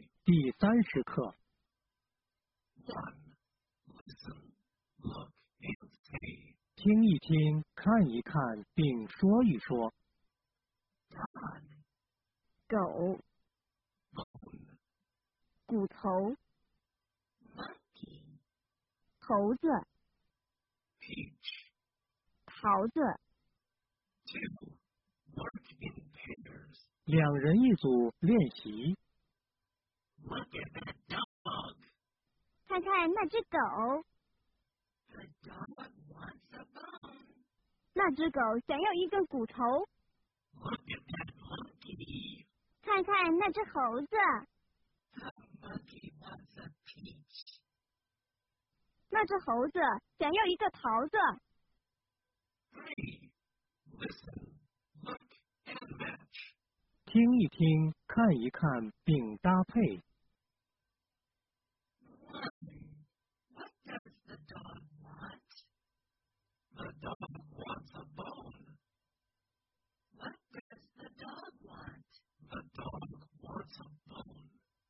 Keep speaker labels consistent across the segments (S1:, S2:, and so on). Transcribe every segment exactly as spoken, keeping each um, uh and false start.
S1: 第三十课。
S2: One, listen, look, and say.
S1: 听一听，看一看，并说一说。
S2: Dog,
S3: 狗、
S2: bone,
S3: 骨头、
S2: monkey,
S3: 猴子、
S2: peach.
S3: 桃子。
S2: Two, work in pairs.
S1: 两人一组练习。
S2: Look at that dog.
S3: 看看那只狗，
S2: The dog wants a bone.
S3: 那只狗想要一个骨头。
S2: Look at that monkey.
S3: 看看那只猴子，
S2: The monkey wants a peach.
S3: 那只猴子想要一个桃子。
S2: Three, listen, look, and match.
S1: 听一听，看一看，并搭配。
S2: One, what does the dog want? The dog wants a bone. What does the dog want? The dog wants a bone.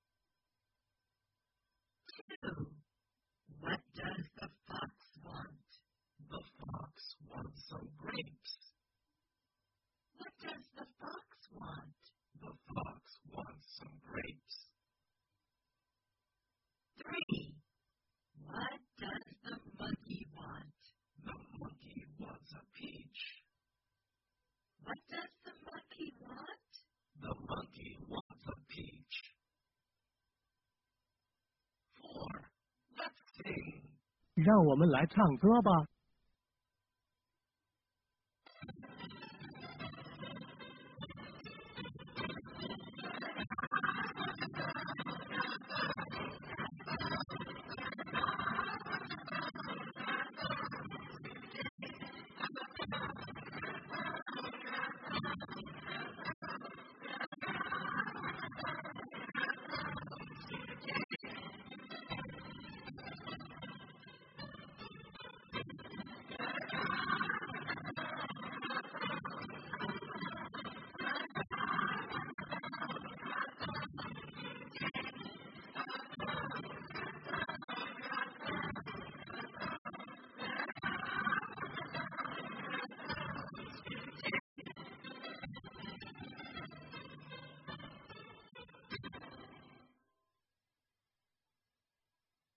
S2: Two, what does the fox want? The fox wants some grapes. What does the fox want? The fox wants some grapes. Three, what does the monkey want? The monkey wants a peach. What does the monkey want? The monkey wants a peach. Four, let's sing.
S1: 让我们来唱歌吧。